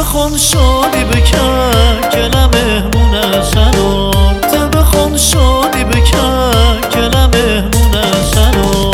بخون شادی بکن گلم مهمونه شنار تو بخون شادی بکن گلم مهمونه شنار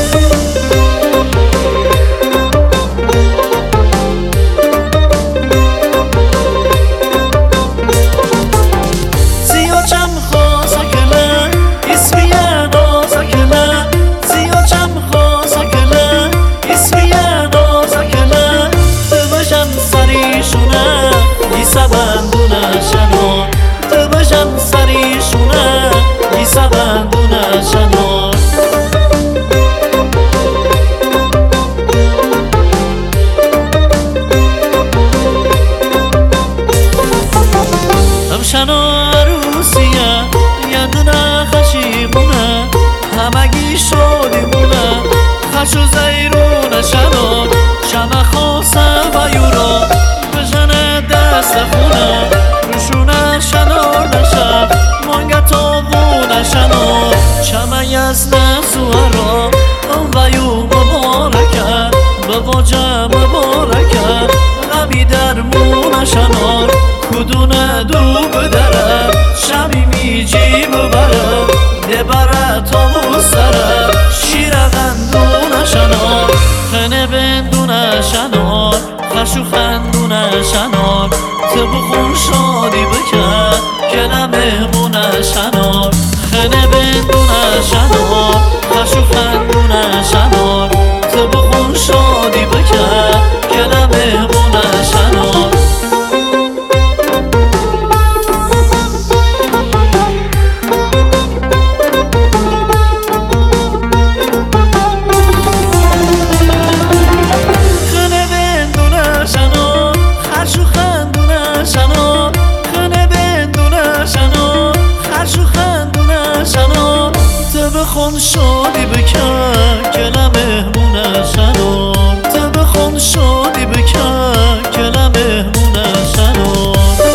شنا عروسیه یه دونه خشیمونه همگی شادیمونه خش و زیرونه شنا شمع خاصه و یورا بجنه دست خونه روشونه شنار نشب مانگه تاوونه شنا چمه از نزوارا و یو مبارکه به واجه مبارکه غمی درمونه شنار کدونه دو بدره شمی میجی ببره دبره تا بستره شیر غندونه شنار خنه بندونه شنار خشو خندونه شنار تو بخون شادی بکن گله مهمونه شنار خنه بندونه شنار خشو خندونه شنار تو بخون شادی بکن گله مهمونه شنار بخون شادی بکن گله مهمونه شنار تو بخون شادی بکن گله مهمونه شنار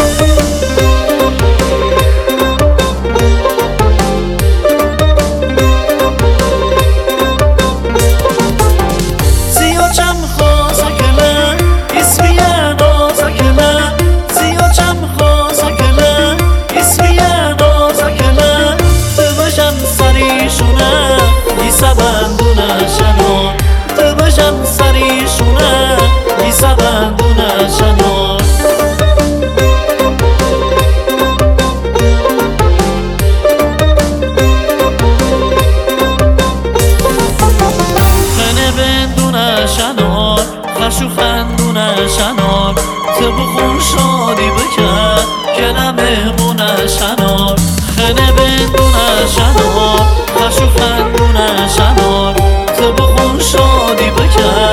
زیاچم خواسته گله اسمیه نازه گله زیاچم خواسته گله اسمیه نازه گله تو بشم سریشونه لیسا بندونه شنار تو بشم سریشونه لیسا بندونه شنار خنه بندونه شنار خشو خندونه شنار تو بخون شادی بکن گله مهمونه شنار خنه بندونه شنار خشو خندونه شنار تو بخون شادی بکن